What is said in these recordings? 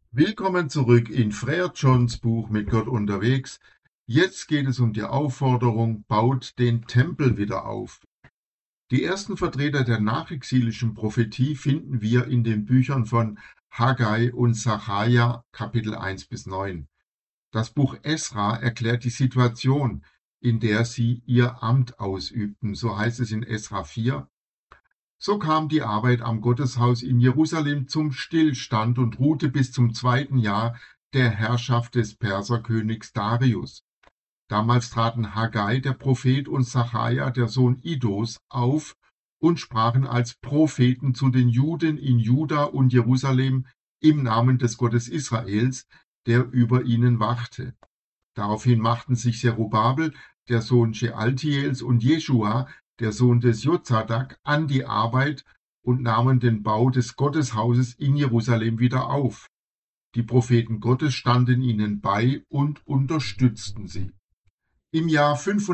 Willkommen zurück in Frère Johns Buch Mit Gott unterwegs. Jetzt geht es um die Aufforderung, baut den Tempel wieder auf. Die ersten Vertreter der nachexilischen Prophetie finden wir in den Büchern von Haggai und Sacharja, Kapitel 1 bis 9. Das Buch Esra erklärt die Situation, in der sie ihr Amt ausübten. So heißt es in Esra 4. So kam die Arbeit am Gotteshaus in Jerusalem zum Stillstand und ruhte bis zum 2. Jahr der Herrschaft des Perserkönigs Darius. Damals traten Haggai, der Prophet, und Sacharja, der Sohn Iddos, auf und sprachen als Propheten zu den Juden in Juda und Jerusalem im Namen des Gottes Israels, der über ihnen wachte. Daraufhin machten sich Zerubabel, der Sohn Shealtiels, und Jeschua, der Sohn des Jozadak, an die Arbeit und nahmen den Bau des Gotteshauses in Jerusalem wieder auf. Die Propheten Gottes standen ihnen bei und unterstützten sie. Im Jahr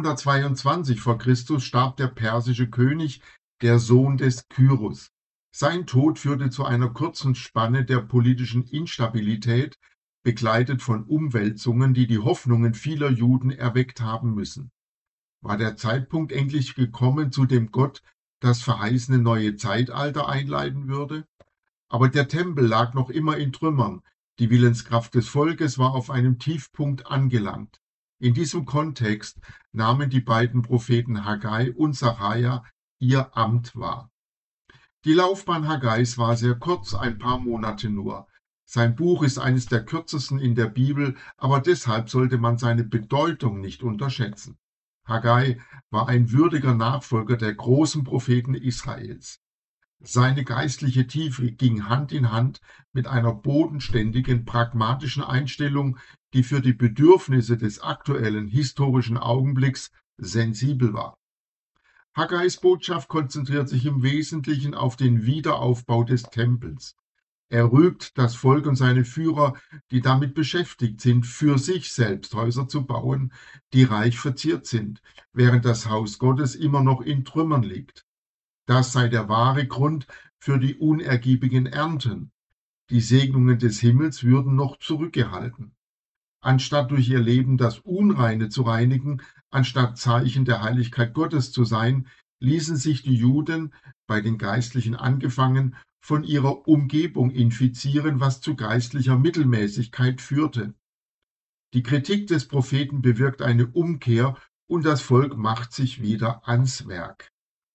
522 vor Christus starb der persische König, der Sohn des Kyros. Sein Tod führte zu einer kurzen Spanne der politischen Instabilität, begleitet von Umwälzungen, die die Hoffnungen vieler Juden erweckt haben müssen. War der Zeitpunkt endlich gekommen, zu dem Gott das verheißene neue Zeitalter einleiten würde? Aber der Tempel lag noch immer in Trümmern. Die Willenskraft des Volkes war auf einem Tiefpunkt angelangt. In diesem Kontext nahmen die beiden Propheten Haggai und Sacharja ihr Amt wahr. Die Laufbahn Haggais war sehr kurz, ein paar Monate nur. Sein Buch ist eines der kürzesten in der Bibel, aber deshalb sollte man seine Bedeutung nicht unterschätzen. Haggai war ein würdiger Nachfolger der großen Propheten Israels. Seine geistliche Tiefe ging Hand in Hand mit einer bodenständigen, pragmatischen Einstellung, die für die Bedürfnisse des aktuellen historischen Augenblicks sensibel war. Haggais Botschaft konzentriert sich im Wesentlichen auf den Wiederaufbau des Tempels. Er rügt das Volk und seine Führer, die damit beschäftigt sind, für sich selbst Häuser zu bauen, die reich verziert sind, während das Haus Gottes immer noch in Trümmern liegt. Das sei der wahre Grund für die unergiebigen Ernten. Die Segnungen des Himmels würden noch zurückgehalten. Anstatt durch ihr Leben das Unreine zu reinigen, anstatt Zeichen der Heiligkeit Gottes zu sein, ließen sich die Juden, bei den Geistlichen angefangen, von ihrer Umgebung infizieren, was zu geistlicher Mittelmäßigkeit führte. Die Kritik des Propheten bewirkt eine Umkehr und das Volk macht sich wieder ans Werk.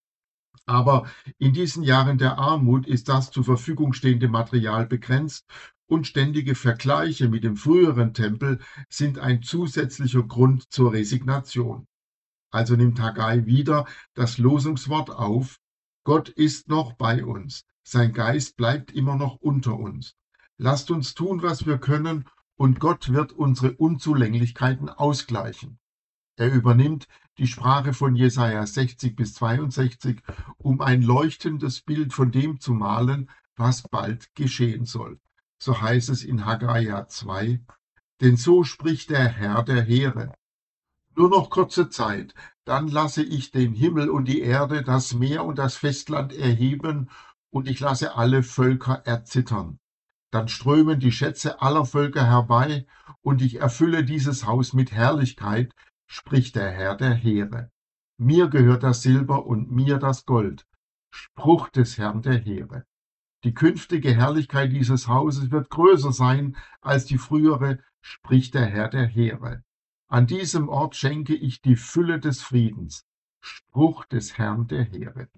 Aber in diesen Jahren der Armut ist das zur Verfügung stehende Material begrenzt und ständige Vergleiche mit dem früheren Tempel sind ein zusätzlicher Grund zur Resignation. Also nimmt Haggai wieder das Losungswort auf: Gott ist noch bei uns, sein Geist bleibt immer noch unter uns. Lasst uns tun, was wir können, und Gott wird unsere Unzulänglichkeiten ausgleichen. Er übernimmt die Sprache von Jesaja 60 bis 62, um ein leuchtendes Bild von dem zu malen, was bald geschehen soll. So heißt es in Haggai 2, denn so spricht der Herr der Heere. Nur noch kurze Zeit, dann lasse ich den Himmel und die Erde, das Meer und das Festland erheben, und ich lasse alle Völker erzittern. Dann strömen die Schätze aller Völker herbei, und ich erfülle dieses Haus mit Herrlichkeit, spricht der Herr der Heere. Mir gehört das Silber und mir das Gold. Spruch des Herrn der Heere. Die künftige Herrlichkeit dieses Hauses wird größer sein als die frühere, spricht der Herr der Heere. An diesem Ort schenke ich die Fülle des Friedens. Spruch des Herrn der Heere.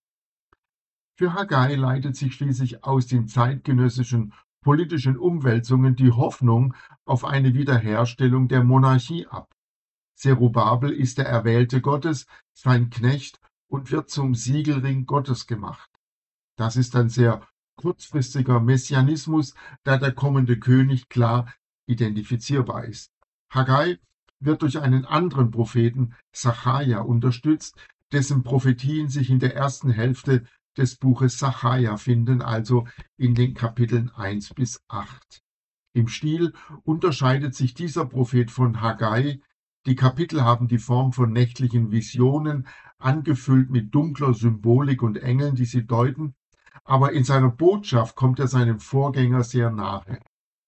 Für Haggai leitet sich schließlich aus den zeitgenössischen politischen Umwälzungen die Hoffnung auf eine Wiederherstellung der Monarchie ab. Zerubabel ist der Erwählte Gottes, sein Knecht, und wird zum Siegelring Gottes gemacht. Das ist ein sehr kurzfristiger Messianismus, da der kommende König klar identifizierbar ist. Haggai wird durch einen anderen Propheten, Sacharja, unterstützt, dessen Prophetien sich in der ersten Hälfte des Buches Sacharja finden, also in den Kapiteln 1 bis 8. Im Stil unterscheidet sich dieser Prophet von Haggai. Die Kapitel haben die Form von nächtlichen Visionen, angefüllt mit dunkler Symbolik und Engeln, die sie deuten, aber in seiner Botschaft kommt er seinem Vorgänger sehr nahe.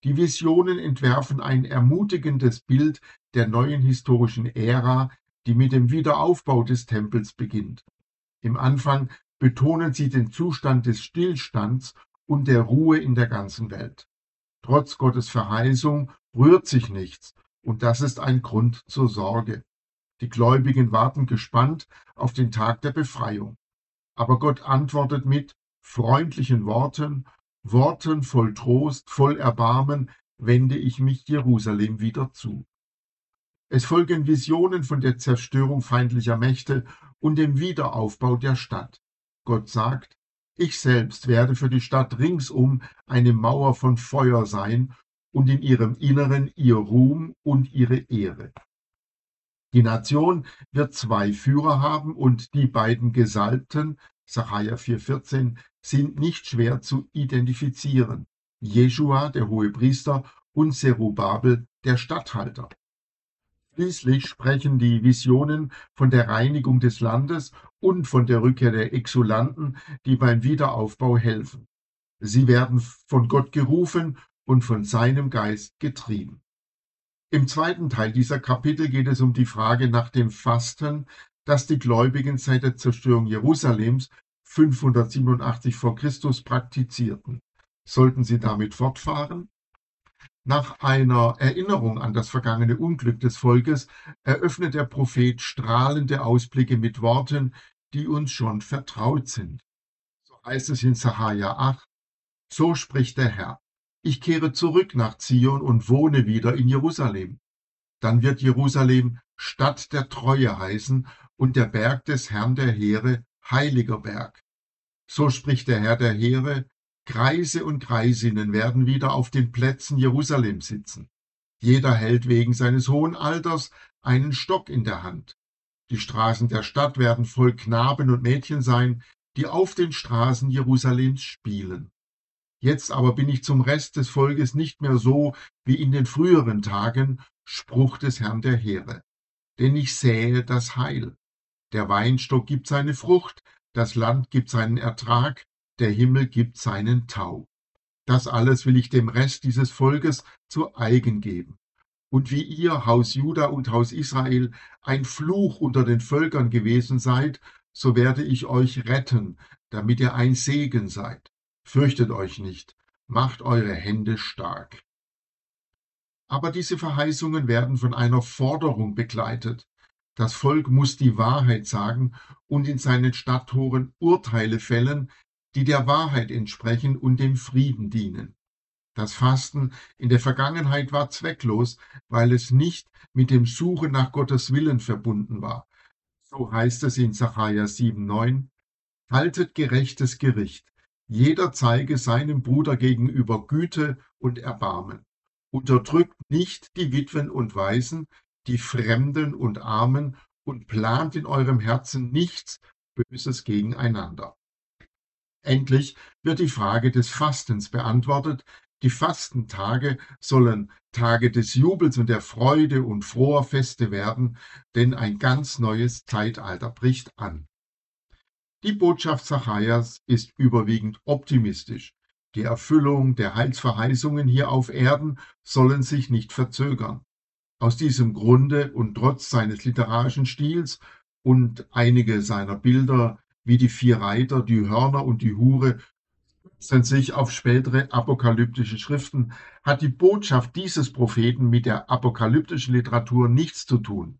Die Visionen entwerfen ein ermutigendes Bild der neuen historischen Ära, die mit dem Wiederaufbau des Tempels beginnt. Im Anfang betonen sie den Zustand des Stillstands und der Ruhe in der ganzen Welt. Trotz Gottes Verheißung rührt sich nichts, und das ist ein Grund zur Sorge. Die Gläubigen warten gespannt auf den Tag der Befreiung. Aber Gott antwortet mit freundlichen Worten, Worten voll Trost, voll Erbarmen, wende ich mich Jerusalem wieder zu. Es folgen Visionen von der Zerstörung feindlicher Mächte und dem Wiederaufbau der Stadt. Gott sagt, ich selbst werde für die Stadt ringsum eine Mauer von Feuer sein und in ihrem Inneren ihr Ruhm und ihre Ehre. Die Nation wird zwei Führer haben und die beiden Gesalbten, Sacharja 4,14, sind nicht schwer zu identifizieren. Jeschua, der Hohepriester, und Zerubabel, der Statthalter. Schließlich sprechen die Visionen von der Reinigung des Landes und von der Rückkehr der Exulanten, die beim Wiederaufbau helfen. Sie werden von Gott gerufen und von seinem Geist getrieben. Im zweiten Teil dieser Kapitel geht es um die Frage nach dem Fasten, das die Gläubigen seit der Zerstörung Jerusalems 587 vor Christus praktizierten. Sollten sie damit fortfahren? Nach einer Erinnerung an das vergangene Unglück des Volkes eröffnet der Prophet strahlende Ausblicke mit Worten, die uns schon vertraut sind. So heißt es in Sacharja 8, so spricht der Herr, ich kehre zurück nach Zion und wohne wieder in Jerusalem. Dann wird Jerusalem Stadt der Treue heißen und der Berg des Herrn der Heere heiliger Berg. So spricht der Herr der Heere, Greise und Greisinnen werden wieder auf den Plätzen Jerusalem sitzen. Jeder hält wegen seines hohen Alters einen Stock in der Hand. Die Straßen der Stadt werden voll Knaben und Mädchen sein, die auf den Straßen Jerusalems spielen. Jetzt aber bin ich zum Rest des Volkes nicht mehr so wie in den früheren Tagen, Spruch des Herrn der Heere. Denn ich sähe das Heil. Der Weinstock gibt seine Frucht, das Land gibt seinen Ertrag, der Himmel gibt seinen Tau. Das alles will ich dem Rest dieses Volkes zu eigen geben. Und wie ihr, Haus Juda und Haus Israel, ein Fluch unter den Völkern gewesen seid, so werde ich euch retten, damit ihr ein Segen seid. Fürchtet euch nicht, macht eure Hände stark. Aber diese Verheißungen werden von einer Forderung begleitet. Das Volk muss die Wahrheit sagen und in seinen Stadttoren Urteile fällen, die der Wahrheit entsprechen und dem Frieden dienen. Das Fasten in der Vergangenheit war zwecklos, weil es nicht mit dem Suchen nach Gottes Willen verbunden war. So heißt es in Sacharja 7,9, haltet gerechtes Gericht. Jeder zeige seinem Bruder gegenüber Güte und Erbarmen. Unterdrückt nicht die Witwen und Waisen, die Fremden und Armen und plant in eurem Herzen nichts Böses gegeneinander. Endlich wird die Frage des Fastens beantwortet. Die Fastentage sollen Tage des Jubels und der Freude und froher Feste werden, denn ein ganz neues Zeitalter bricht an. Die Botschaft Zacharias ist überwiegend optimistisch. Die Erfüllung der Heilsverheißungen hier auf Erden sollen sich nicht verzögern. Aus diesem Grunde und trotz seines literarischen Stils und einige seiner Bilder wie die 4 Reiter, die Hörner und die Hure stützen sich auf spätere apokalyptische Schriften, hat die Botschaft dieses Propheten mit der apokalyptischen Literatur nichts zu tun.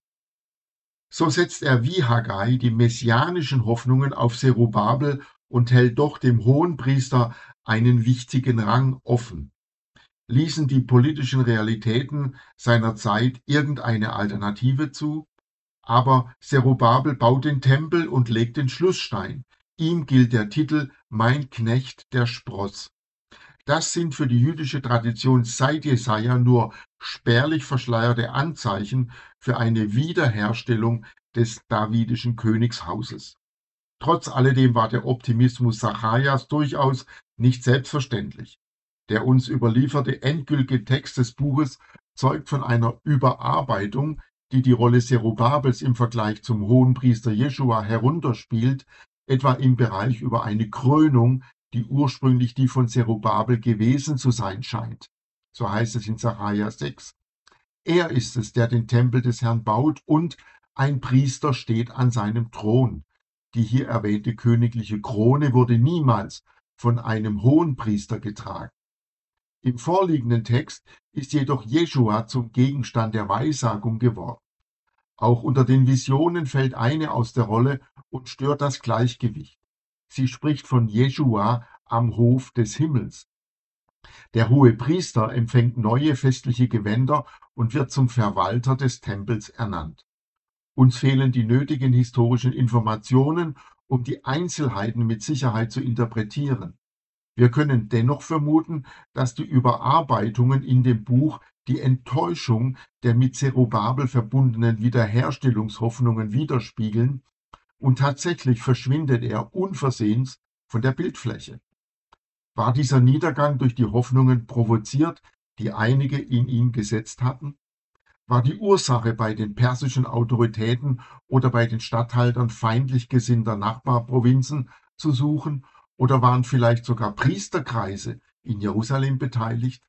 So setzt er wie Haggai die messianischen Hoffnungen auf Zerubabel und hält doch dem Hohenpriester einen wichtigen Rang offen. Ließen die politischen Realitäten seiner Zeit irgendeine Alternative zu? Aber Zerubabel baut den Tempel und legt den Schlussstein. Ihm gilt der Titel Mein Knecht, der Spross. Das sind für die jüdische Tradition seit Jesaja nur spärlich verschleierte Anzeichen für eine Wiederherstellung des davidischen Königshauses. Trotz alledem war der Optimismus Zacharias durchaus nicht selbstverständlich. Der uns überlieferte endgültige Text des Buches zeugt von einer Überarbeitung, die die Rolle Zerubabels im Vergleich zum Hohenpriester Jeschua herunterspielt, etwa im Bereich über eine Krönung, die ursprünglich die von Zerubabel gewesen zu sein scheint. So heißt es in Sacharja 6. Er ist es, der den Tempel des Herrn baut, und ein Priester steht an seinem Thron. Die hier erwähnte königliche Krone wurde niemals von einem Hohenpriester getragen. Im vorliegenden Text ist jedoch Jeschua zum Gegenstand der Weissagung geworden. Auch unter den Visionen fällt eine aus der Rolle und stört das Gleichgewicht. Sie spricht von Jeschua am Hof des Himmels. Der Hohepriester empfängt neue festliche Gewänder und wird zum Verwalter des Tempels ernannt. Uns fehlen die nötigen historischen Informationen, um die Einzelheiten mit Sicherheit zu interpretieren. Wir können dennoch vermuten, dass die Überarbeitungen in dem Buch die Enttäuschung der mit Zerubabel verbundenen Wiederherstellungshoffnungen widerspiegeln, und tatsächlich verschwindet er unversehens von der Bildfläche. War dieser Niedergang durch die Hoffnungen provoziert, die einige in ihm gesetzt hatten? War die Ursache bei den persischen Autoritäten oder bei den Statthaltern feindlich gesinnter Nachbarprovinzen zu suchen, oder waren vielleicht sogar Priesterkreise in Jerusalem beteiligt?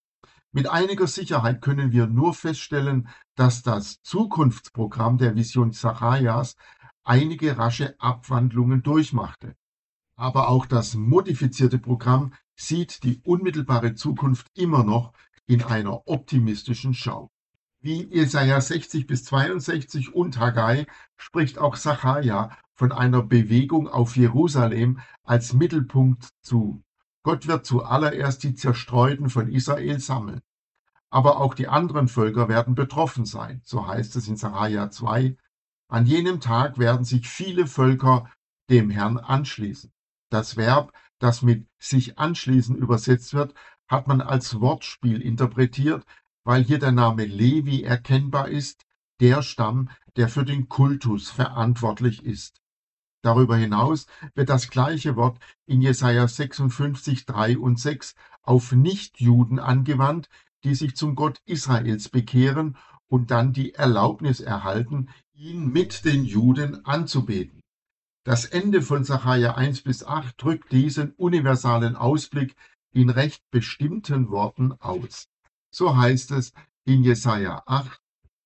Mit einiger Sicherheit können wir nur feststellen, dass das Zukunftsprogramm der Vision Zacharias einige rasche Abwandlungen durchmachte. Aber auch das modifizierte Programm sieht die unmittelbare Zukunft immer noch in einer optimistischen Schau. Wie Jesaja 60 bis 62 und Haggai spricht auch Sacharja von einer Bewegung auf Jerusalem als Mittelpunkt zu. Gott wird zuallererst die Zerstreuten von Israel sammeln. Aber auch die anderen Völker werden betroffen sein, so heißt es in Sacharja 2. An jenem Tag werden sich viele Völker dem Herrn anschließen. Das Verb, das mit sich anschließen übersetzt wird, hat man als Wortspiel interpretiert, weil hier der Name Levi erkennbar ist, der Stamm, der für den Kultus verantwortlich ist. Darüber hinaus wird das gleiche Wort in Jesaja 56, 3 und 6 auf Nichtjuden angewandt, die sich zum Gott Israels bekehren und dann die Erlaubnis erhalten, ihn mit den Juden anzubeten. Das Ende von Sacharja 1 bis 8 drückt diesen universalen Ausblick in recht bestimmten Worten aus. So heißt es in Jesaja 8: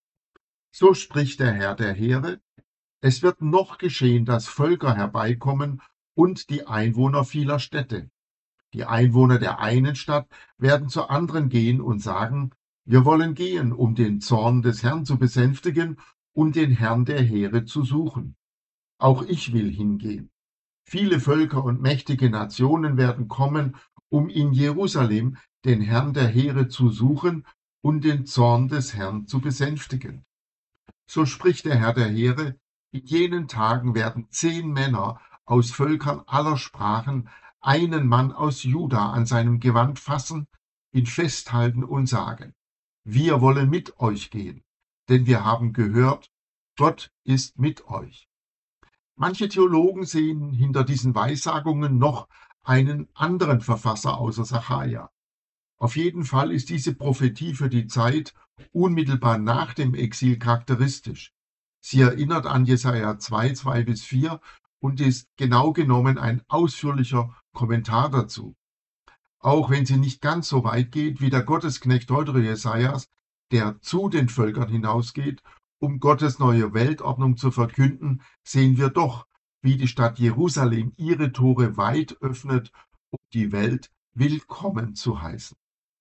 So spricht der Herr der Heere: Es wird noch geschehen, dass Völker herbeikommen und die Einwohner vieler Städte. Die Einwohner der einen Stadt werden zur anderen gehen und sagen: Wir wollen gehen, um den Zorn des Herrn zu besänftigen und den Herrn der Heere zu suchen. Auch ich will hingehen. Viele Völker und mächtige Nationen werden kommen, um in Jerusalem den Herrn der Heere zu suchen und den Zorn des Herrn zu besänftigen. So spricht der Herr der Heere: In jenen Tagen werden 10 Männer aus Völkern aller Sprachen einen Mann aus Juda an seinem Gewand fassen, ihn festhalten und sagen: Wir wollen mit euch gehen, denn wir haben gehört, Gott ist mit euch. Manche Theologen sehen hinter diesen Weissagungen noch einen anderen Verfasser außer Sacharja. Auf jeden Fall ist diese Prophetie für die Zeit unmittelbar nach dem Exil charakteristisch. Sie erinnert an Jesaja 2, 2 bis 4 und ist genau genommen ein ausführlicher Kommentar dazu. Auch wenn sie nicht ganz so weit geht wie der Gottesknecht heute Jesajas, der zu den Völkern hinausgeht, um Gottes neue Weltordnung zu verkünden, sehen wir doch, wie die Stadt Jerusalem ihre Tore weit öffnet, um die Welt willkommen zu heißen.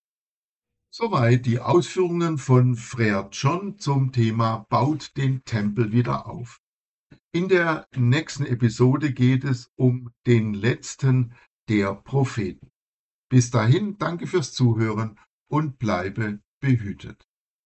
Soweit die Ausführungen von Frère John zum Thema Baut den Tempel wieder auf. In der nächsten Episode geht es um den letzten der Propheten. Bis dahin, danke fürs Zuhören und bleibe behütet.